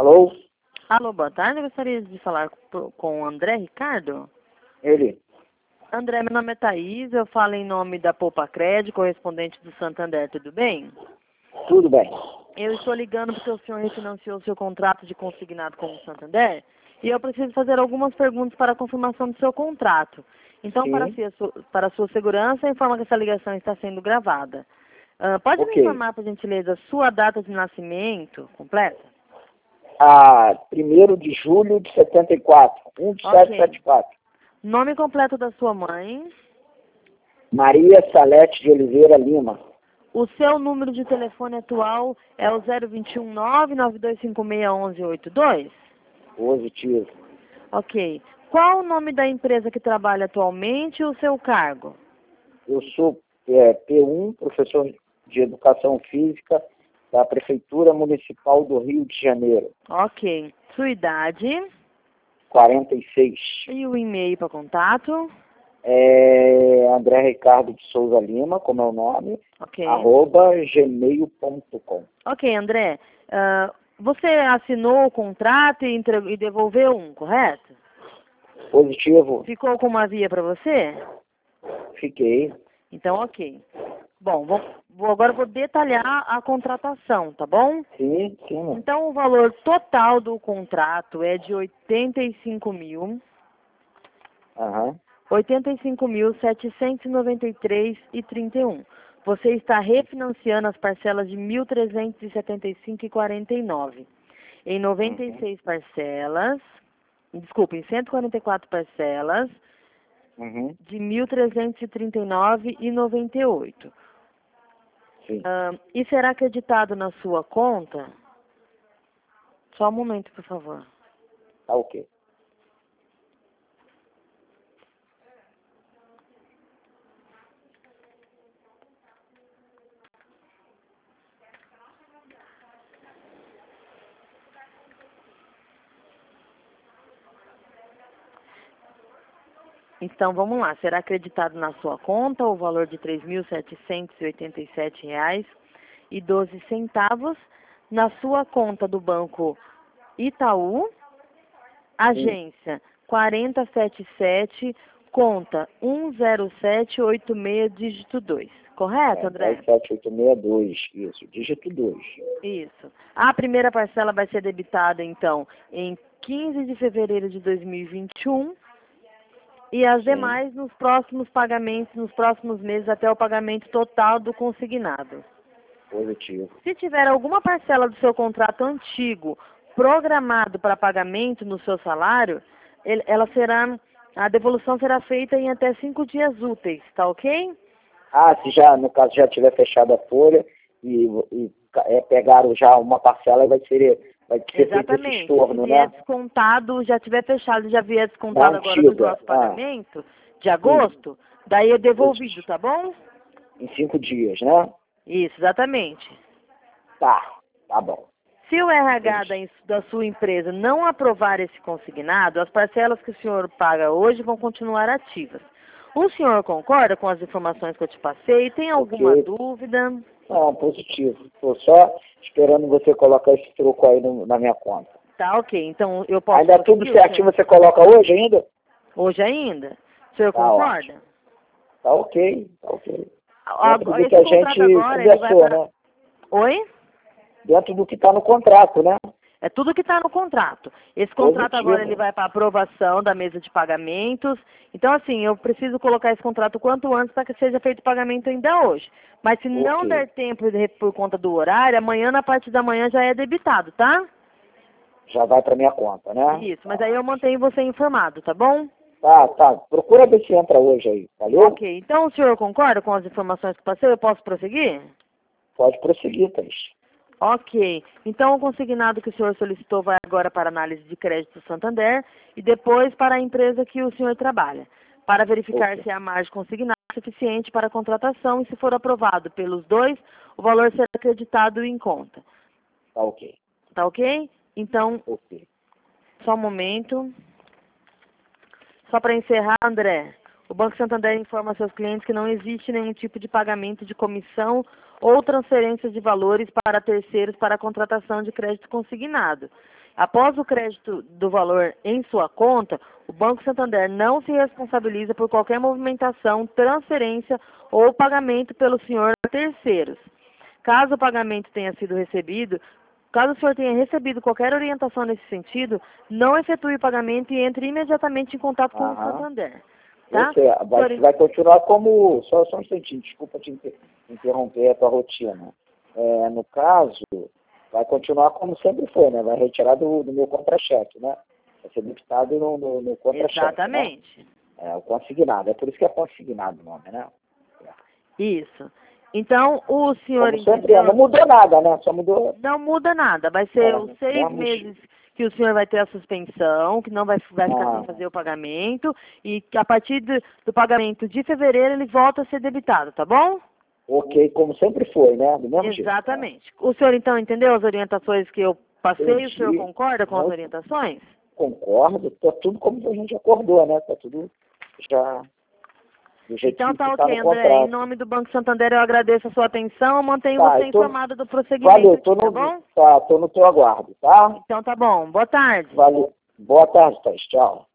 Alô? Alô, boa tarde. Eu gostaria de falar com o André Ricardo. Ele. André, meu nome é Thaís, eu falo em nome da Poupa Crédito, correspondente do Santander, tudo bem? Tudo bem. Eu estou ligando porque o senhor refinanciou o seu contrato de consignado com o Santander e eu preciso fazer algumas perguntas para a confirmação do seu contrato. Então, Sim. para a sua segurança, informa que essa ligação está sendo gravada. Pode me Ok. informar, por gentileza, a sua data de nascimento completa? 1º de julho de 74. 1774. Nome completo da sua mãe. Maria Salete de Oliveira Lima. O seu número de telefone atual é o 021 992561182? Positivo. Ok. Qual o nome da empresa que trabalha atualmente e o seu cargo? Eu sou P1, professor de Educação Física da Prefeitura Municipal do Rio de Janeiro. Ok. Sua idade 46. e o e-mail para contato? André Ricardo de Souza Lima, como é o nome, Ok. @gmail.com. Ok, André. Você assinou o contrato e devolveu correto? Positivo. Ficou como havia para você? Fiquei. Então, ok. Bom, agora vou detalhar a contratação, tá bom? Sim. Então, o valor total do contrato é de 85.793,31. Você está refinanciando as parcelas de 1.375,49 em 96 parcelas, desculpa, em 144 parcelas de 1.339,98. Sim. E será acreditado na sua conta? Só um momento, por favor. Tá ok. Então, vamos lá. Será acreditado na sua conta o valor de R$ 3.787,12 na sua conta do Banco Itaú, agência 4077, conta 10786, dígito 2. Correto, André? 1078662, isso, dígito 2. Isso. A primeira parcela vai ser debitada, então, em 15 de fevereiro de 2021 e as demais nos próximos pagamentos, nos próximos meses, até o pagamento total do consignado. Positivo. Se tiver alguma parcela do seu contrato antigo programado para pagamento no seu salário, a devolução será feita em até 5 dias úteis, tá ok? Se já, no caso, já tiver fechado a folha e pegaram já uma parcela, vai ser feito esse estorno, se vier né? descontado, já tiver fechado, já vier descontado agora do nosso pagamento de agosto, daí é devolvido, tá bom? Em 5 dias, né? Isso, exatamente. Tá bom. Se o RH da sua empresa não aprovar esse consignado, as parcelas que o senhor paga hoje vão continuar ativas. O senhor concorda com as informações que eu te passei? Tem alguma dúvida? Não, positivo. Estou só esperando você colocar esse troco aí na minha conta. Tá, ok. Então, eu posso... Ainda tudo certinho você coloca hoje ainda? Hoje ainda. O senhor concorda? Ótimo. Tá ok. Dentro do Esse que a contrato gente agora, ele vai conversou, para... né? Oi? Dentro do que está no contrato, né? É tudo que está no contrato. Esse contrato Positivo. agora ele vai para aprovação da mesa de pagamentos. Então, assim, eu preciso colocar esse contrato o quanto antes para que seja feito o pagamento ainda hoje. Mas se não der tempo por conta do horário, amanhã, na parte da manhã, já é debitado, tá? Já vai para minha conta, né? Isso, mas aí eu mantenho você informado, tá bom? Tá. Procura ver se entra hoje aí, valeu? Ok, então o senhor concorda com as informações que passei? Eu posso prosseguir? Pode prosseguir, Thaís. Ok. Então, o consignado que o senhor solicitou vai agora para análise de crédito Santander e depois para a empresa que o senhor trabalha, para verificar se a margem consignada é suficiente para a contratação e, se for aprovado pelos dois, o valor será acreditado em conta. Tá ok. Tá ok? Então, Ok. só um momento. Só para encerrar, André, o Banco Santander informa a seus clientes que não existe nenhum tipo de pagamento de comissão ou transferência de valores para terceiros para a contratação de crédito consignado. Após o crédito do valor em sua conta, o Banco Santander não se responsabiliza por qualquer movimentação, transferência ou pagamento pelo senhor a terceiros. Caso o pagamento tenha sido recebido, caso o senhor tenha recebido qualquer orientação nesse sentido, não efetue o pagamento e entre imediatamente em contato com o Santander. Tá? Vai continuar como... Só um instantinho, desculpa te interromper a tua rotina. No caso, vai continuar como sempre foi, né? Vai retirar do meu contra-cheque, né? Vai ser debitado no contra-cheque. Exatamente. Né? O consignado. É por isso que é consignado o nome, né? Isso. Então, o senhor... Como sempre, não mudou nada, né? Só mudou... Não muda nada. Vai ser os 6 meses que o senhor vai ter a suspensão, que não vai ficar sem fazer o pagamento, e que a partir do pagamento de fevereiro ele volta a ser debitado, tá bom? Ok, como sempre foi, né? Do mesmo jeito. Exatamente. O senhor, então, entendeu as orientações que eu passei? O senhor concorda com as orientações? Concordo. Tá tudo como a gente acordou, né? Tá tudo já... Então tá ok, André. Em nome do Banco Santander, eu agradeço a sua atenção. Mantenho você informado do prosseguimento. Valeu, tá bom? Tô no teu aguardo, tá? Então tá bom. Boa tarde. Valeu. Boa tarde, Thaís. Tchau.